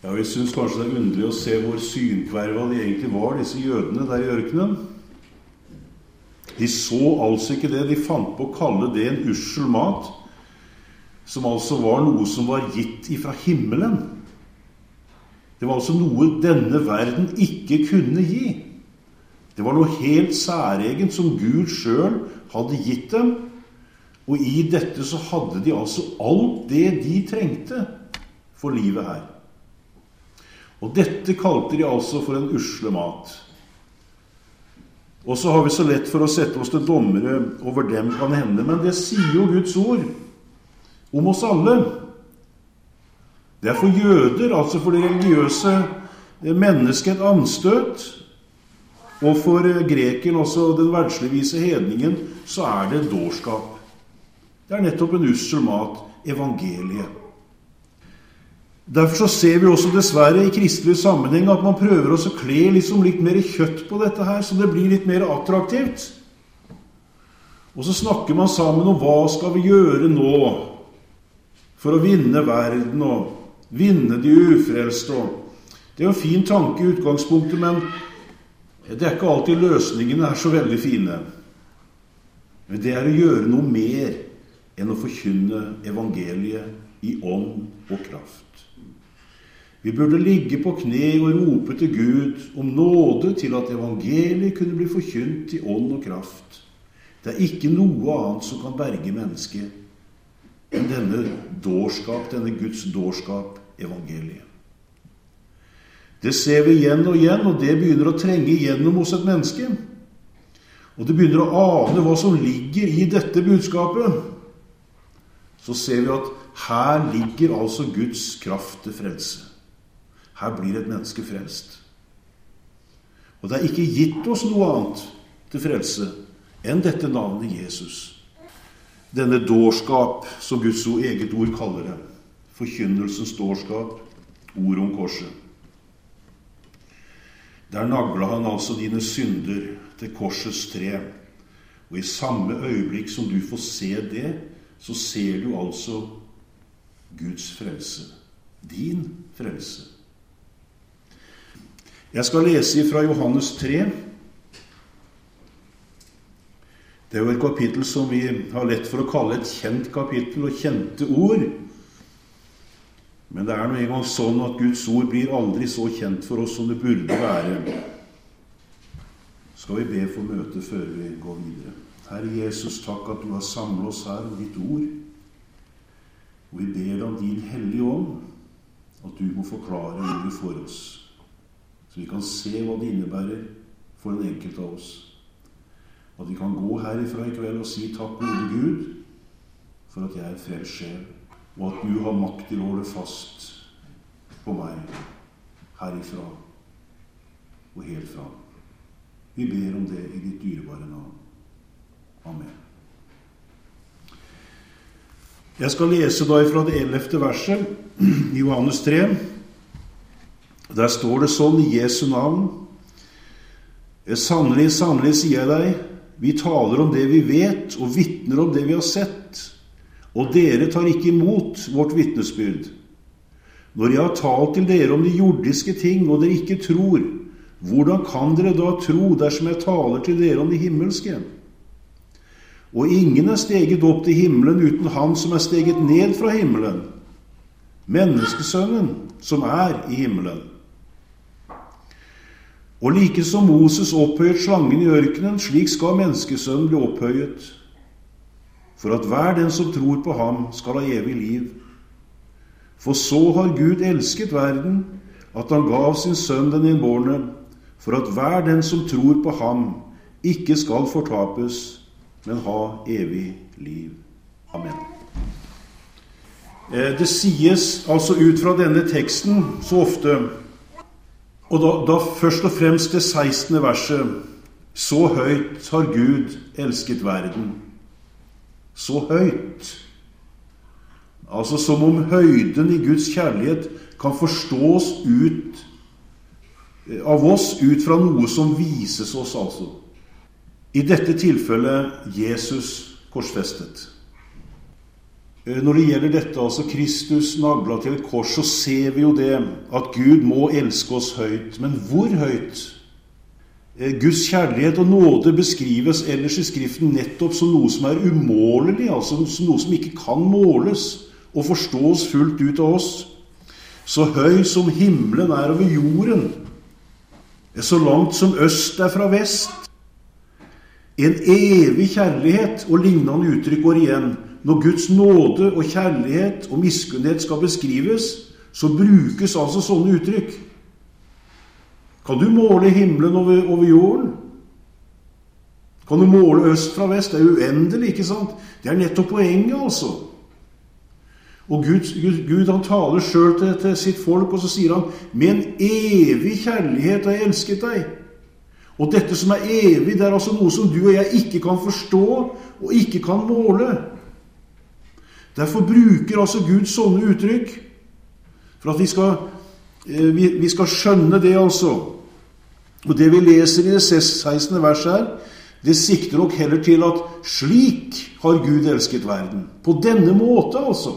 Ja, vi synes kanskje det underlig å se hvor synkverva de egentlig var, disse jødene der i ørkenen. De så altså ikke det. De fant på å kalle det en ussel mat, som altså var noe som var gitt ifra himmelen. Det var altså noe denne verden ikke kunne gi. Det var noe helt særegent som Gud selv hadde gitt dem, og i dette så hadde de altså alt det de trengte for livet her. Og dette kalte de altså for en usle mat. Og så har vi så lett for å sette oss til dommere over dem kan hende, men det sier jo Guds ord om oss alle. Det er for jøder, altså for det religiøse mennesket, et anstøt, og for greken, altså den verdsligvise hedningen, så er det dårskap. Det er nettopp en ussel mat, evangeliet. Derfor så ser vi også dessverre i kristelig sammenheng at man prøver å kle liksom litt mer kjøtt på dette her, så det blir litt mer attraktivt. Og så snakker man sammen om hva skal vi gjøre nå for å vinne verden og vinne de ufrelste. Det er jo en fin tanke i utgangspunktet, men det er ikke alltid løsningene er så veldig fine. Men det er å gjøre noe mer enn å forkynne evangeliet i ånd og kraft. Vi burde ligge på kne og rope til Gud om nåde til at evangeliet kunne bli forkynt i ånd og kraft. Det er ikke noe annet som kan berge mennesket enn denne dårskap, denne Guds dårskap, evangeliet. Det ser vi igjen, og det begynner å trenge igjennom hos et menneske. Og det begynner å ane hva som ligger i dette budskapet. Så ser vi at her ligger altså Guds kraft til frelse. Her blir et menneske frelst. Og det er ikke gitt oss noe annet til frelse enn dette navnet Jesus. Denne dårskap, som Guds eget ord kaller det. Forkynnelsens dårskap, ord om korset. Der naglet han altså dine synder til korsets tre. Og i samme øyeblikk som du får se det, så ser du altså Guds frelse. Din frelse. Jeg skal lese fra Johannes 3. Det er jo et kapittel som vi har lett for å kalle et kjent kapittel og kjente ord. Men det er nå en gang sånn at Guds ord blir aldri så kjent for oss som det burde være. Skal vi be for møtet før vi går videre. Herre Jesus, takk at du har samlet oss her om ditt ord. Og vi ber om din hellige ånd, at du må forklare ordet for oss. Så vi kan se hva det innebærer for den enkelte av oss. At vi kan gå herifra i kveld og si takk, gode Gud, for at jeg er frelst sjel, og at du har makt til å holde fast på meg herifra og helt fra. Vi ber om det i ditt dyrebare navn. Amen. Jeg skal lese da fra det 11. verset i Johannes 3. Der står det sånn i Jesu navn: Sannelig, sannelig, sier jeg deg, vi taler om det vi vet, og vitner om det vi har sett, og dere tar ikke imot vårt vitnesbyrd. Når jeg har talt til dere om de jordiske ting, og dere ikke tror, hvordan kan dere da tro dersom jeg taler til dere om de himmelske? Og ingen er steget opp til himmelen uten han som er steget ned fra himmelen, menneskesønnen som er i himmelen. Og like som Moses opphøyet slangen i ørkenen, slik skal menneskesønnen bli opphøyet, for at hver den som tror på ham skal ha evig liv. For så har Gud elsket verden, at han gav sin sønn den innbårne, for at hver den som tror på ham ikke skal fortapes, men ha evig liv. Amen. Det sies altså ut fra denne teksten så ofte, og da først og fremst det 16. verset: Så høyt har Gud elsket verden. Så høyt. Altså som om høyden i Guds kjærlighet kan forstås ut av oss ut fra noe som vises oss altså. I dette tilfellet Jesus korsfestet. Når det gjelder dette, altså Kristus naglet til et kors, så ser vi jo det, at Gud må elske oss høyt. Men hvor høyt? Guds kjærlighet og nåde beskrives ellers i Skriften nettopp som noe som er umålelig, altså noe som ikke kan måles og forstås fullt ut av oss. Så høy som himmelen er over jorden, så langt som øst er fra vest. En evig kjærlighet og lignende uttrykk går igjen. Når Guds nåde og kjærlighet og miskunnhet skal beskrives, så brukes altså sånne uttrykk. Kan du måle himmelen over jorden? Kan du måle øst fra vest? Det er uendelig, ikke sant? Det er nettopp poenget, altså. Og Gud han taler selv til sitt folk, og så sier han, med en evig kjærlighet har jeg elsket deg. Og dette som er evig, det er altså noe som du og jeg ikke kan forstå, og ikke kan måle. Derfor bruker altså Gud sånne uttrykk, for at vi skal skjønne det altså. Og det vi leser i det 16. vers her, det sikter nok heller til at slik har Gud elsket verden. På denne måte altså.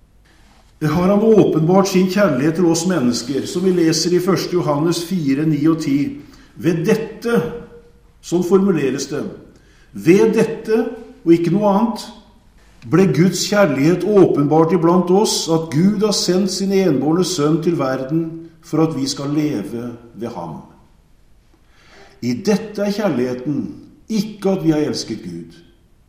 Har han åpenbart sin kjærlighet til oss mennesker, som vi leser i 1. Johannes 4, 9 og 10. Ved dette, sånn formuleres det, ved dette og ikke noe annet, ble Guds kjærlighet åpenbart iblant oss, at Gud har sendt sin enbårne sønn til verden for at vi skal leve ved ham. I dette er kjærligheten, ikke at vi har elsket Gud,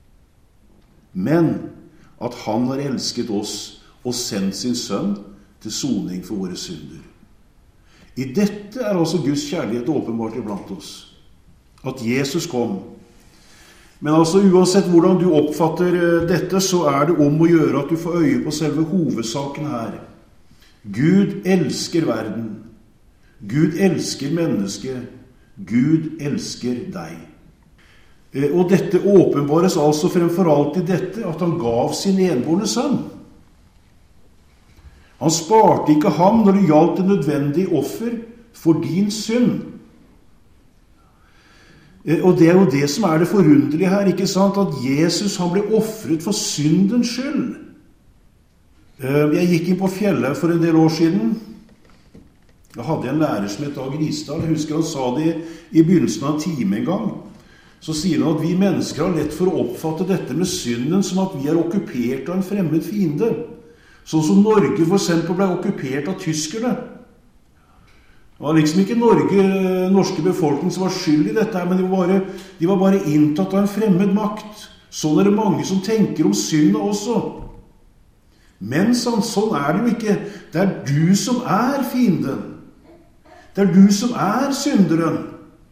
men at han har elsket oss og sendt sin sønn til soning for våre synder. I dette er altså Guds kjærlighet åpenbart iblant oss, at Jesus kom. Men altså uansett hvordan du oppfatter dette, så er det om å gjøre at du får øye på selve hovedsaken her. Gud elsker verden. Gud elsker mennesket. Gud elsker deg. Og dette åpenbares altså fremfor alt i dette, at han gav sin enbårne sønn. Han sparte ikke ham når det gjaldt det nødvendige offer for din synd. Og det er jo det som er det forunderlige her, ikke sant? At Jesus han ble offret for syndens skyld. Jeg gikk inn på fjellet for en del år siden. Da hadde jeg en lærer som het Dag Risdal. Jeg husker han sa det i begynnelsen av en time en gang. Så sier han at vi mennesker har lett for å oppfatte dette med synden som at vi er okkupert av en fremmed fiende. Sånn som Norge for eksempel ble okkupert av tyskerne. Det var liksom ikke norske befolkning som var skyld i dette, men de var bare inntatt av en fremmed makt. Sånn er det mange som tenker om syndet også. Men sånn er det jo ikke. Det er du som er fienden. Det er du som er synderen.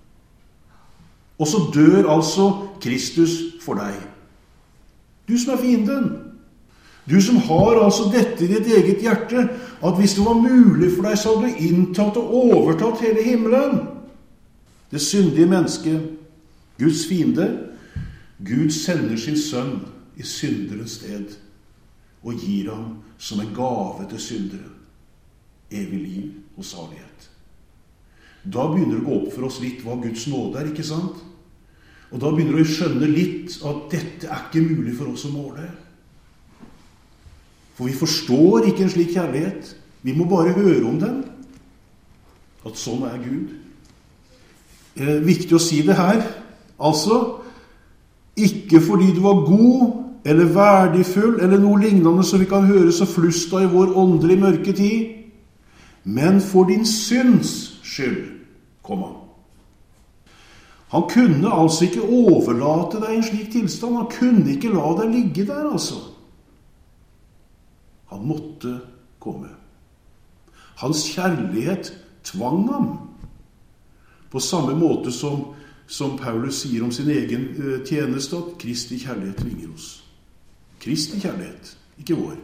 Og så dør altså Kristus for deg. Du som er fienden. Du som har altså dette i ditt eget hjerte, at hvis det var mulig for deg, så hadde du inntatt og overtatt hele himmelen. Det syndige mennesket, Guds fiende, Gud sender sin sønn i synderens sted, og gir ham som en gave til syndere, evig liv og salighet. Da begynner det å gå opp for oss litt hva Guds nåde er, ikke sant? Og da begynner vi å skjønne litt at dette er ikke mulig for oss å måle. For vi forstår ikke en slik kjærlighet. Vi må bare høre om den. At sånn er Gud. Viktig å si det her. Altså, ikke fordi du var god, eller verdifull, eller noe lignende som vi kan høre så flust av i vår åndelige mørke tid, men for din synds skyld, kom han. Han kunne altså ikke overlate deg i en slik tilstand. Han kunne ikke la deg ligge der, altså. Han måtte komme. Hans kjærlighet tvang ham. På samme måte som Paulus sier om sin egen tjeneste, at Kristi kjærlighet tvinger oss. Kristi kjærlighet, ikke vår.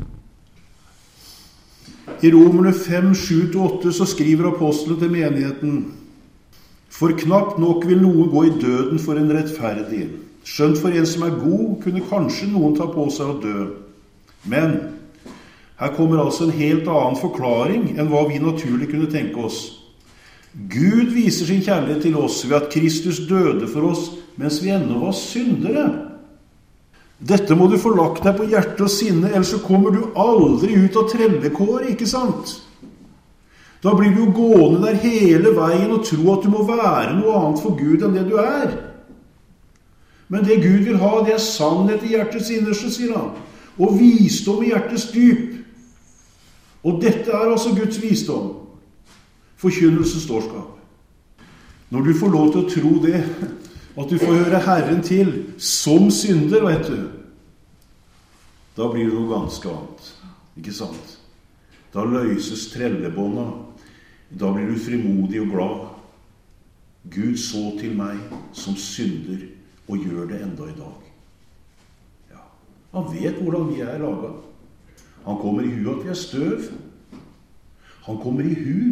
I Romerne 5, 7-8 så skriver apostelen til menigheten: For knapt nok vil noe gå i døden for en rettferdig. Skjønt for en som er god, kunne kanskje noen ta på seg å dø. Men her kommer altså en helt annen forklaring enn hva vi naturlig kunne tenke oss. Gud viser sin kjærlighet til oss ved at Kristus døde for oss mens vi ennå var syndere. Dette må du få lagt deg på hjerte og sinne, ellers så kommer du aldri ut av trellekår, ikke sant? Da blir du jo gående der hele veien og tro at du må være noe annet for Gud enn det du er. Men det Gud vil ha, det er sannhet i hjertets innerste, sier han, og visdom i hjertets dyp. Og dette er altså Guds visdom, forkynnelsens dårskap. Når du får lov til å tro det, at du får høre Herren til som synder, vet du, da blir det noe ganske annet, ikke sant? Da løses trellebånda, da blir du frimodig og glad. Gud så til meg som synder, og gjør det enda i dag. Ja, han vet hvordan vi er laget. Han kommer i hu at vi er støv. Han kommer i hu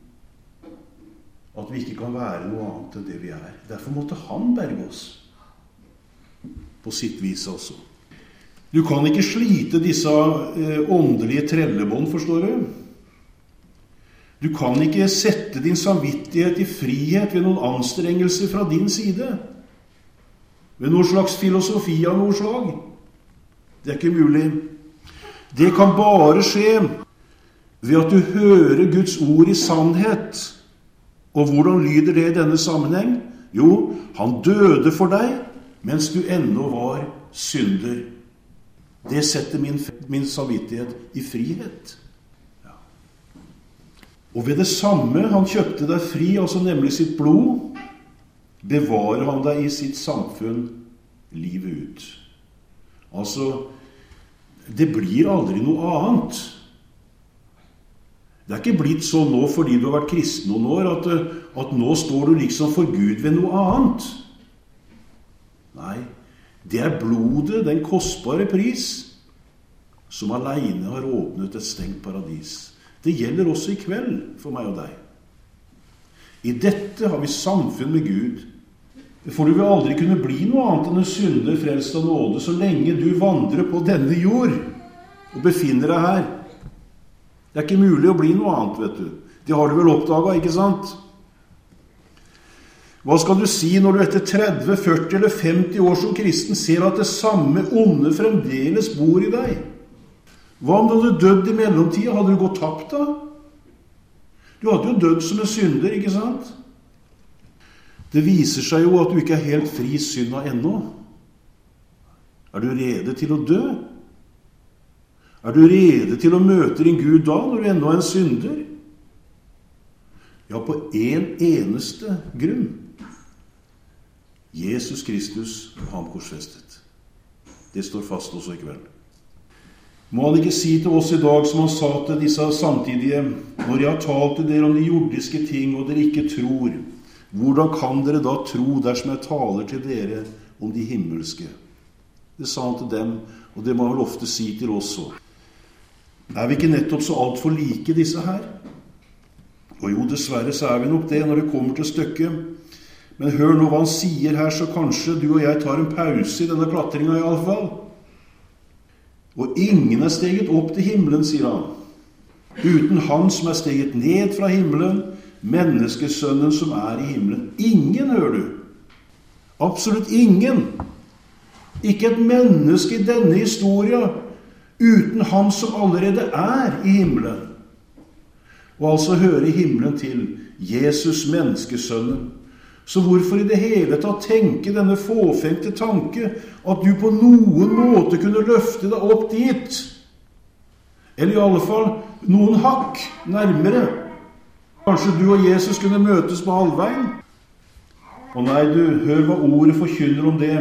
at vi ikke kan være noe annet enn det vi er. Derfor måtte han berge oss. På sitt vis også. Du kan ikke slite disse åndelige trellebånd, forstår du? Du kan ikke sette din samvittighet i frihet ved noen anstrengelser fra din side. Ved noen slags filosofi av noe slag. Det er ikke mulig. Det kan bare skje ved at du hører Guds ord i sannhet. Og hvordan lyder det i denne sammenheng? Jo, han døde for deg, mens du ennå var synder. Det setter min samvittighet i frihet. Ja. Og ved det samme han kjøpte deg fri, altså nemlig sitt blod, bevarer han deg i sitt samfunn livet ut. Altså, det blir aldri noe annet. Det er ikke blitt sånn nå fordi du har vært kristen noen år, at nå står du liksom for Gud ved noe annet. Nei, det er blodet, den kostbare pris, som alene har åpnet et stengt paradis. Det gjelder også i kveld for meg og deg. I dette har vi samfunn med Gud. For du vil aldri kunne bli noe annet enn en synder frelst av nåde så lenge du vandrer på denne jord og befinner deg her. Det er ikke mulig å bli noe annet, vet du. Det har du vel oppdaget, ikke sant? Hva skal du si når du etter 30, 40 eller 50 år som kristen ser at det samme onde fremdeles bor i deg? Hva om du hadde dødd i mellomtiden? Hadde du gått tapt da? Du hadde jo dødd som en synder, ikke sant? Det viser seg jo at du ikke er helt fri synda ennå. Er du rede til å dø? Er du rede til å møte din Gud da, når du ennå er en synder? Ja, på en eneste grunn. Jesus Kristus og ham korsfestet. Det står fast også i kveld. Må han ikke si til oss i dag, som han sa til disse samtidige, når jeg har talt til dere om de jordiske ting, og dere ikke tror, hvordan kan dere da tro dersom jeg taler til dere om de himmelske? Det sa han til dem, og det må han vel ofte si til oss også. Er vi ikke nettopp så alt for like disse her? Og jo, dessverre så er vi nok det når det kommer til stykket. Men hør nå hva han sier her, så kanskje du og jeg tar en pause i denne klatringen i alle fall. Og ingen er steget opp til himmelen, sier han. Uten han som er steget ned fra himmelen, menneskesønnen som er i himmelen. Ingen, hører du. Absolutt ingen. Ikke et menneske i denne historien uten han som allerede er i himmelen. Og altså høre himmelen til Jesus, menneskesønnen. Så hvorfor i det hele tatt tenke denne fåfengte tanke at du på noen måte kunne løfte deg opp dit? Eller i alle fall noen hakk nærmere. Kanskje du og Jesus kunne møtes på halvveien? Og nei, du, hør hva ordet forkynner om det.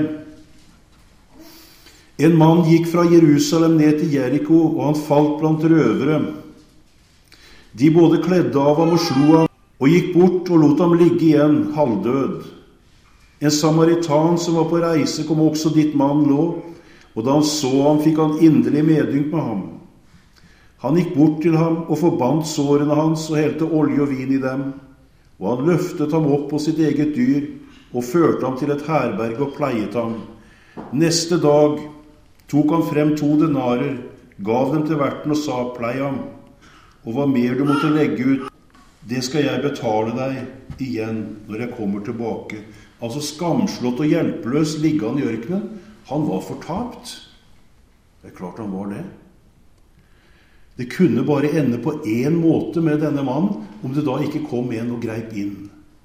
En mann gikk fra Jerusalem ned til Jericho, og han falt blant røvere. De både kledde av ham og slo ham, og gikk bort og lot ham ligge igjen, halvdød. En samaritan som var på reise kom også dit mannen lå, og da han så ham, fikk han inderlig medynk med ham. Han gikk bort til ham og forbandt sårene hans og helte olje og vin i dem, og han løftet ham opp på sitt eget dyr og førte ham til et herberg og pleiet ham. Neste dag tok han frem 2 denarer, gav dem til verten og sa, plei ham, og hva mer du måtte legge ut, det skal jeg betale deg igjen når jeg kommer tilbake. Altså skamslått og hjelpeløs ligge han i ørkenen. Han var fortapt. Det er klart han var det. Det kunne bare ende på en måte med denne mannen, om det da ikke kom en og greip inn.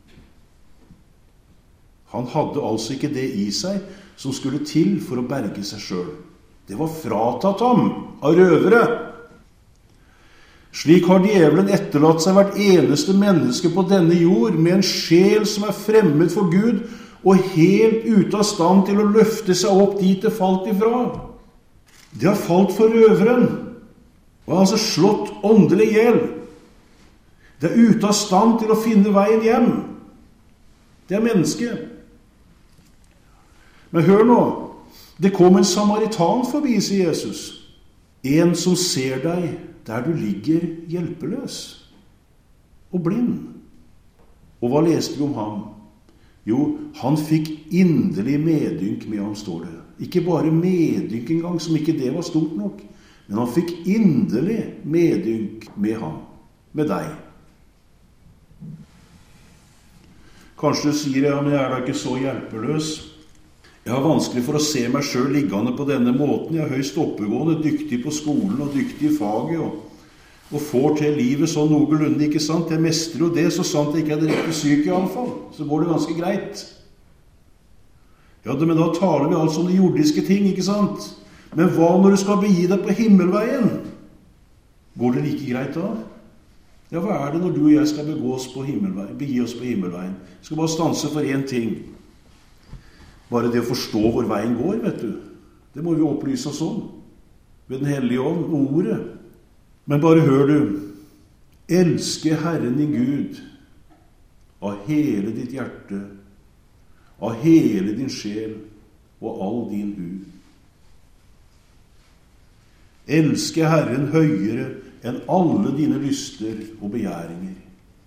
Han hadde altså ikke det i seg som skulle til for å berge seg selv. Det var fratatt ham av røvere. Slik har djevelen etterlatt seg hvert eneste menneske på denne jord med en sjel som er fremmed for Gud og helt ute av stand til å løfte seg opp dit det falt ifra. Det har falt for røveren og har altså slått åndelig ihjel. Det er ute av stand til å finne veien hjem. Det er mennesket. Men hør nå, det kom en samaritan forbi, sier Jesus. En som ser deg der du ligger hjelpeløs og blind. Og hva leste vi om ham? Jo, han fikk inderlig medynk med ham, står det. Ikke bare medynk engang, som ikke det var stort nok, men han fikk inderlig medynk med ham, med deg. Kanskje du sier, ja, men jeg er da ikke så hjelpeløs. Jeg har vanskelig for å se meg selv liggende på denne måten. Jeg er høyst oppegående, dyktig på skolen og dyktig i faget, og får til livet sånn noenlunde, ikke sant? Jeg mestrer jo det, så sant jeg ikke er direkte syk i alle fall. Så går det ganske greit. Ja, men da taler vi altså om de jordiske ting, ikke sant? Men hva når du skal begi deg på himmelveien? Går det like greit da? Ja, hva er det når du og jeg skal begi oss på himmelveien? Vi skal bare stanse for én ting. Bare det å forstå hvor veien går, vet du. Det må vi opplyse oss om. Ved den hellige ånd, ordet. Men bare hør du. Elske Herren din Gud av hele ditt hjerte, av hele din sjel og all din hu. Elske Herren høyere enn alle dine lyster og begjæringer.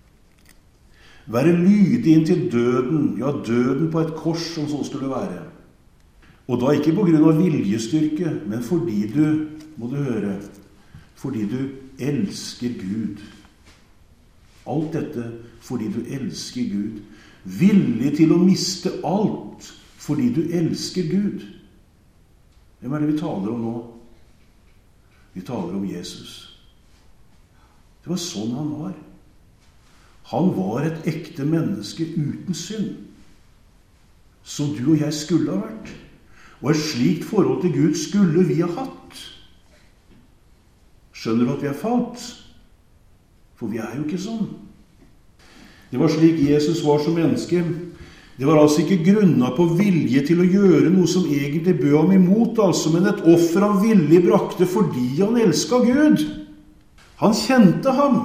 Være lydig inntil døden, ja, døden på et kors, som så skulle være. Og da ikke på grunn av viljestyrke, men fordi du, må du høre, fordi du elsker Gud. Alt dette fordi du elsker Gud. Villig til å miste alt fordi du elsker Gud. Hvem er det vi taler om nå? Vi taler om Jesus. Det var sånn han var. Han var et ekte menneske uten synd, som du og jeg skulle ha vært. Og et slikt forhold til Gud skulle vi ha hatt. Skjønner du at vi er falt? For vi er jo ikke sånn. Det var slik Jesus var som menneske. Det var altså ikke grunnet på vilje til å gjøre noe som egentlig bød ham imot, altså, men et offer han villig brakte fordi han elsket Gud. Han kjente ham.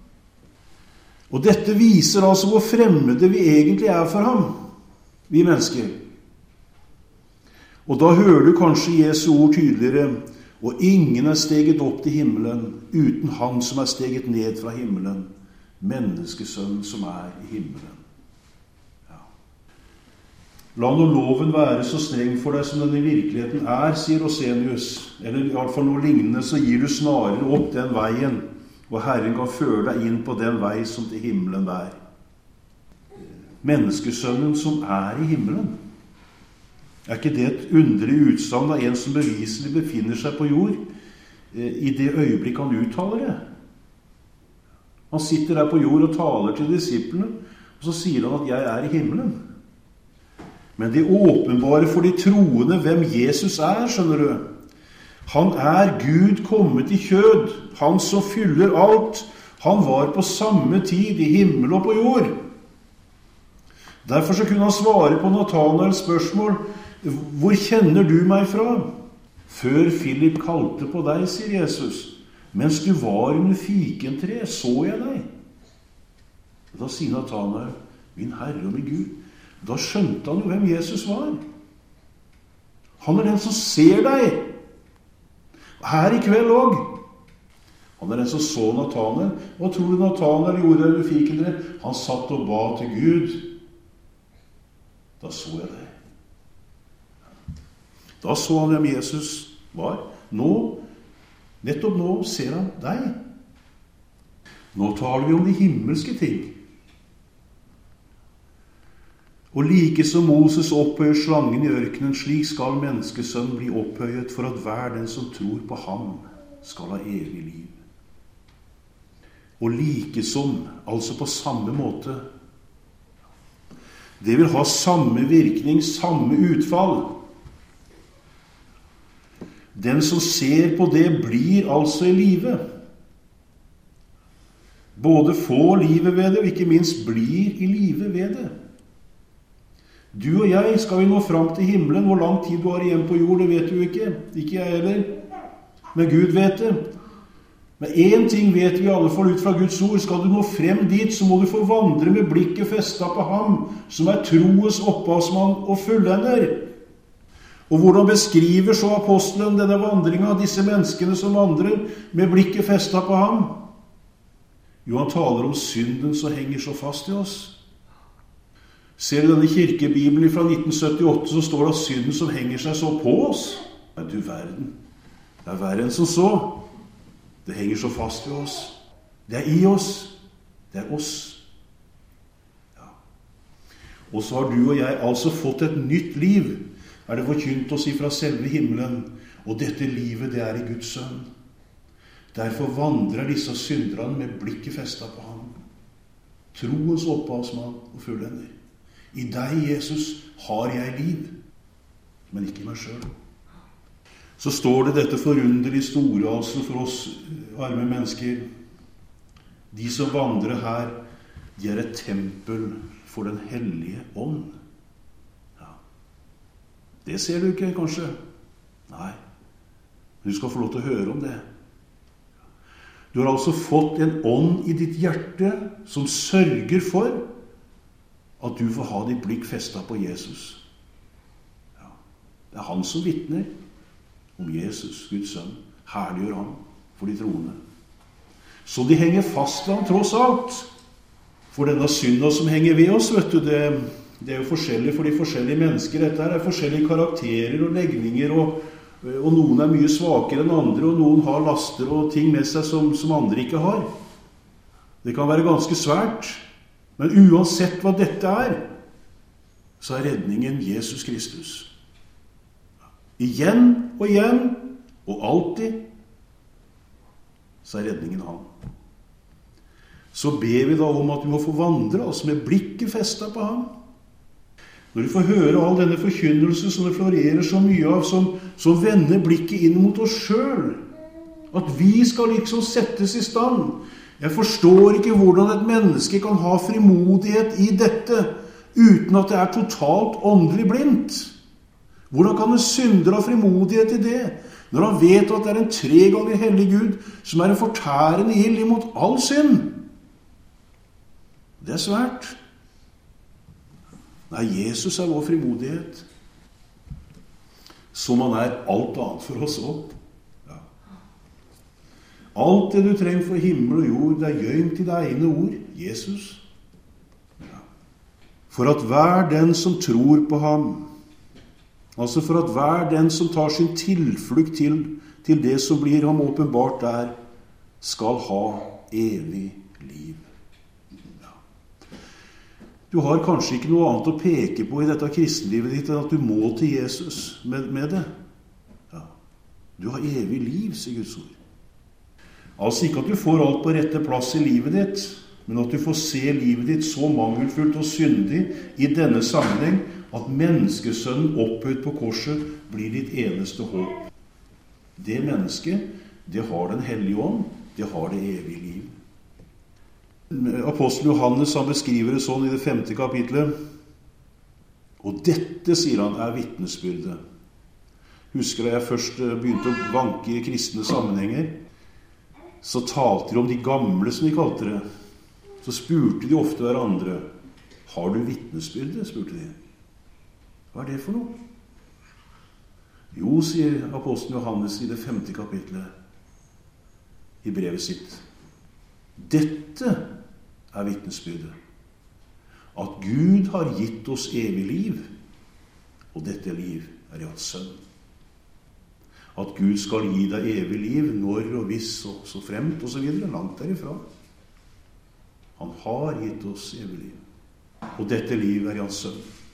Og dette viser altså hvor fremmede vi egentlig er for ham, vi mennesker. Og da hører du kanskje Jesu ord tydeligere, og ingen er steget opp til himmelen uten han som er steget ned fra himmelen, menneskesønnen som er i himmelen. Ja. La nå loven være så streng for deg som den i virkeligheten er, sier Rosenius, eller i hvert fall noe lignende, så gir du snarere opp den veien, og Herren kan føre deg inn på den vei som til himmelen er. Menneskesønnen som er i himmelen. Er ikke det et underlig utsagn av en som beviselig befinner seg på jord i det øyeblikk han uttaler det? Han sitter der på jord og taler til disiplene, og så sier han at jeg er i himmelen. Men det åpenbare for de troende hvem Jesus er, skjønner du. Han er Gud kommet i kjød, han som fyller alt. Han var på samme tid i himmel og på jord. Derfor så kunne han svare på Nathanaels spørsmål, hvor kjenner du meg fra? Før Philip kalte på deg, sier Jesus, mens du var under fikentreet, så jeg deg. Da sier Nathanael, min Herre og min Gud. Da skjønte han jo hvem Jesus var. Han er den som ser deg. Her i kveld også. Han er den som så Nathanael. Hva tror du Nathanael gjorde under fikentreet? Han satt og ba til Gud. Da så jeg deg. Da så han hvem Jesus var. Nå, nettopp nå, ser han deg. Nå taler vi om de himmelske ting. Og like som Moses opphøyer slangen i ørkenen, slik skal menneskesønnen bli opphøyet, for at hver den som tror på ham skal ha evig liv. Og like som, altså på samme måte, det vil ha samme virkning, samme utfall. Den som ser på det blir altså i live. Både får livet ved det, og ikke minst blir i live ved det. Du og jeg, skal vi nå fram til himmelen? Hvor lang tid du har igjen på jord, det vet du ikke. Ikke jeg heller. Men Gud vet det. Men en ting vet vi alle fall ut fra Guds ord. Skal du nå frem dit, så må du få vandre med blikket festet på ham, som er troens opphavsmann og fullender. Og hvordan beskriver så apostelen denne vandringen av disse menneskene som vandrer med blikket festet på ham? Jo, han taler om synden som henger så fast i oss. Ser du denne kirkebibelen fra 1978, så står det at synden som henger seg så på oss. Men du verden, det er verre enn som så. Det henger så fast ved oss. Det er i oss. Det er oss. Ja. Og så har du og jeg altså fått et nytt liv, er det forkynt oss ifra selve himmelen. Og dette livet, det er i Guds sønn. Derfor vandrer disse synderne med blikket festet på ham. Troens opphavsmann og fullender. I deg, Jesus, har jeg liv, men ikke meg selv. Så står det dette forunderlig store, altså for oss arme mennesker. De som vandrer her, de er et tempel for den hellige ånd. Ja. Det ser du ikke, kanskje? Nei. Du skal få lov til å høre om det. Du har altså fått en ånd i ditt hjerte som sørger for at du får ha ditt blikk festet på Jesus. Ja. Det er han som vitner om Jesus, Guds sønn. Herliggjør ham for de troende. Så de henger fast ved ham tross alt. For denne synda som henger ved oss, vet du, det er jo forskjellig for de forskjellige mennesker. Dette er forskjellige karakterer og legninger, og noen er mye svakere enn andre, og noen har laster og ting med seg som andre ikke har. Det kan være ganske svært. Men uansett hva dette er, så er redningen Jesus Kristus. Igjen og igjen, og alltid, så er redningen han. Så ber vi da om at vi må få vandre, altså med blikket festet på ham. Når vi får høre all denne forkynnelse som det florerer så mye av, som vender blikket inn mot oss selv, at vi skal liksom settes i stand. Jeg forstår ikke hvordan et menneske kan ha frimodighet i dette uten at det er totalt åndelig blindt. Hvordan kan en synder ha frimodighet i det, når han vet at det er en 3 ganger hellig Gud som er en fortærende ild imot all synd? Det er svært. Nei, Jesus er vår frimodighet, som han er alt annet for oss også. Alt det du trenger for himmel og jord, det er gøymt i det ene ord, Jesus. Ja. For at hver den som tror på ham, altså for at hver den som tar sin tilflukt til det som blir ham åpenbart der, skal ha evig liv. Ja. Du har kanskje ikke noe annet å peke på i dette kristenlivet ditt enn at du må til Jesus med det. Ja. Du har evig liv, sier Guds ord. Altså ikke at du får alt på rette plass i livet ditt, men at du får se livet ditt så mangelfullt og syndig i denne sammenheng, at menneskesønnen opphøyd på korset blir ditt eneste håp. Det mennesket, det har den hellige ånd, det har det evige liv. Apostelen Johannes, han beskriver det sånn i det 5. kapitlet. Og dette, sier han, er vitnesbyrdet. Husker da jeg først begynte å vanke i kristne sammenhenger, så talte de om de gamle, som de kalte det. Så spurte de ofte hverandre, har du vitnesbyrde, spurte de. Hva er det for noe? Jo, sier apostelen Johannes i det 5. kapitlet i brevet sitt. Dette er vitnesbyrdet. At Gud har gitt oss evig liv, og dette liv er i hans sønn. At Gud skal gi deg evig liv, når og hvis og så fremt og så videre, langt derifra. Han har gitt oss evig liv, og dette liv er i hans sønn.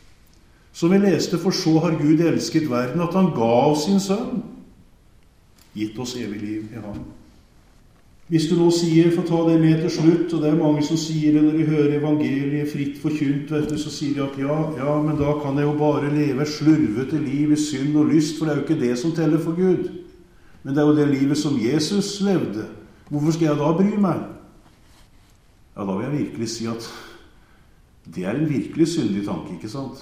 Som vi leste, for så har Gud elsket verden, at han ga oss sin sønn, gitt oss evig liv i ham. Hvis du nå sier, for å ta det med til slutt, og det er mange som sier det når de hører evangeliet fritt forkynt, vet du, så sier de at ja, men da kan jeg jo bare leve slurvete liv i synd og lyst, for det er jo ikke det som teller for Gud. Men det er jo det livet som Jesus levde. Hvorfor skal jeg da bry meg? Ja, da vil jeg virkelig si at det er en virkelig syndig tanke, ikke sant?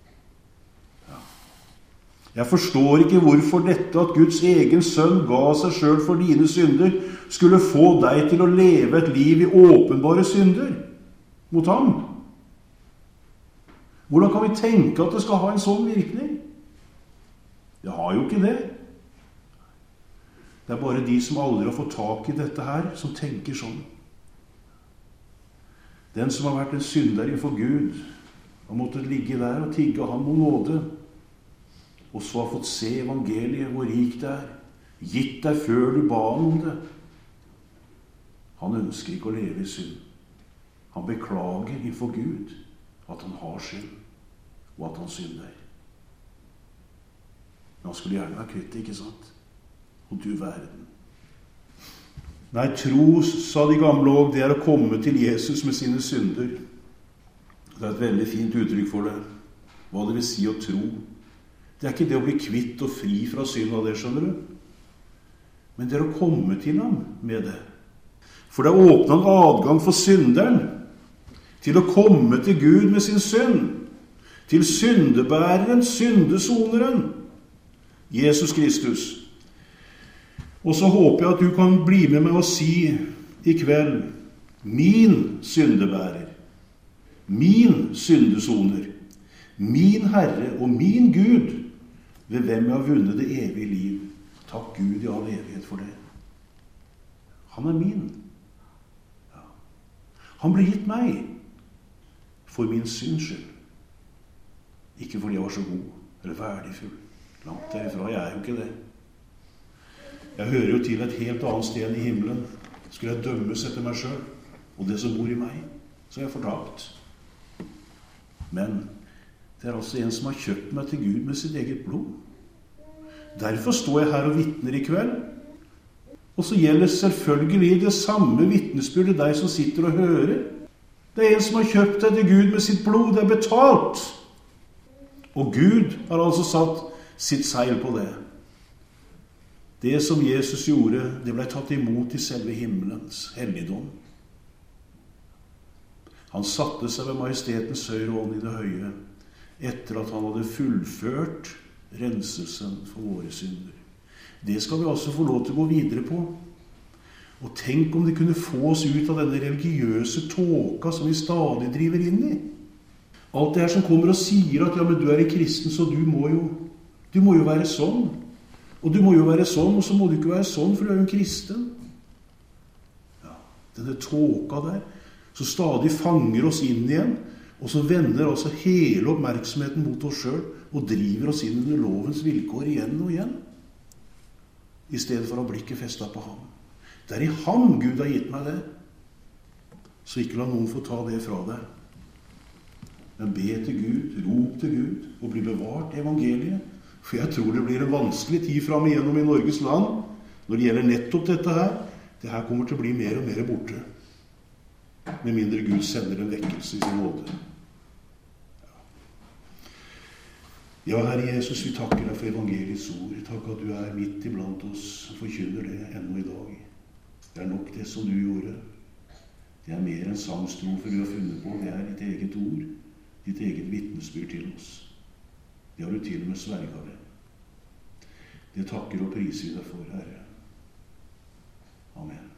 Jeg forstår ikke hvorfor dette at Guds egen sønn ga seg selv for dine synder, skulle få deg til å leve et liv i åpenbare synder mot ham. Hvordan kan vi tenke at det skal ha en sånn virkning? Det har jo ikke det. Det er bare de som aldri har fått tak i dette her, som tenker sånn. Den som har vært en synder innenfor Gud, har måttet ligge der og tigge ham om nåde, og så har fått se evangeliet, hvor rikt det er, gitt deg før du ba om det. Han ønsker ikke å leve i synd. Han beklager innenfor Gud at han har synd, og at han synder. Men han skulle gjerne være kvitt det, ikke sant? Og du verden. Nei, tro, sa de gamle også, det er å komme til Jesus med sine synder. Det er et veldig fint uttrykk for det. Hva det vil si å tro. Det er ikke det å bli kvitt og fri fra synd av det, skjønner du. Men det er å komme til ham med det. For det er åpnet en adgang for synderen til å komme til Gud med sin synd. Til syndebæreren, syndesoneren, Jesus Kristus. Og så håper jeg at du kan bli med meg og si i kveld, min syndebærer, min syndesoner, min Herre og min Gud, ved hvem jeg har vunnet det evige liv. Takk Gud i all evighet for det. Han er min. Ja. Han ble gitt meg for min syns skyld. Ikke fordi jeg var så god eller verdifull. Langt derifra, jeg er jo ikke det. Jeg hører jo til et helt annet sted i himmelen. Skulle jeg dømmes etter meg selv og det som bor i meg, så er jeg fortapt. Men det er altså en som har kjøpt meg til Gud med sitt eget blod. Derfor står jeg her og vitner i kveld. Og så gjelder selvfølgelig det samme vitnesbyrdet deg som sitter og hører. Det er en som har kjøpt deg til Gud med sitt blod. Det er betalt. Og Gud har altså satt sitt seil på det. Det som Jesus gjorde, det ble tatt imot i selve himmelens helligdom. Han satte seg ved majestetens høyre hånd i det høye, etter at han hadde fullført renselsen for våre synder. Det skal vi altså få lov til å gå videre på. Og tenk om det kunne få oss ut av denne religiøse tåka som vi stadig driver inn i. Alt det her som kommer og sier at ja, men du er en kristen, så du må jo være sånn. Og du må jo være sånn, og så må du ikke være sånn, for du er jo en kristen. Ja, denne tåka der, så stadig fanger oss inn igjen, og så vender altså hele oppmerksomheten mot oss selv, og driver oss inn under lovens vilkår igjen og igjen, i stedet for å ha blikket festet på ham. Det er i ham Gud har gitt meg det. Så ikke la noen få ta det fra deg. Men be til Gud, rop til Gud, og bli bevart i evangeliet. For jeg tror det blir en vanskelig tid frem igjennom i Norges land, når det gjelder nettopp dette her. Det her kommer til å bli mer og mer borte. Med mindre Gud sender en vekkelse i sin nåde. Ja, Herre Jesus, vi takker deg for evangeliets ord. Takk at du er midt iblant oss og forkynner det ennå i dag. Det er nok det som du gjorde. Det er mer enn sangstrofer du har funnet på. Det er ditt eget ord, ditt eget vitnesbyrd til oss. Det har du til og med sverget det. Det takker og priser vi deg for, Herre. Amen.